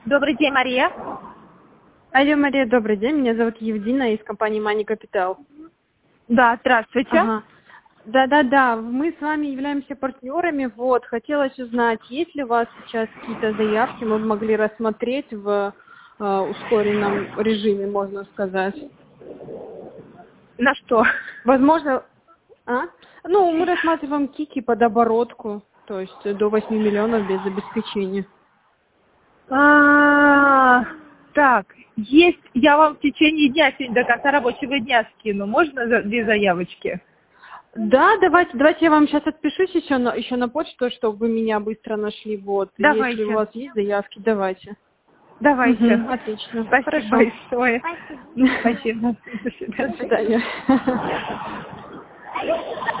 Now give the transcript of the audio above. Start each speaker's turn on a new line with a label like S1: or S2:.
S1: Добрый день, Мария.
S2: Алло, Мария, добрый день. Меня зовут Евдина из компании Money Capital.
S1: Да, здравствуйте.
S2: Ага. Да. Мы с вами являемся партнерами. Вот, хотелось узнать, есть ли у вас сейчас какие-то заявки, мы бы могли рассмотреть в ускоренном режиме, можно сказать.
S1: На что?
S2: Возможно, Ну, мы рассматриваем кики под оборотку, то есть до 8 миллионов без обеспечения.
S1: Так, есть, я вам в течение дня, сегодня до конца рабочего дня скину. Можно две заявочки?
S2: Да, давайте я вам сейчас отпишусь еще на почту, чтобы вы меня быстро нашли. Вот, если у
S1: Давайте.
S2: вас есть заявки, давайте.
S1: Давайте.
S2: Отлично.
S1: Спасибо
S2: Хорошо.
S1: большое. Спасибо. До
S2: До
S1: свидания.
S2: свидания.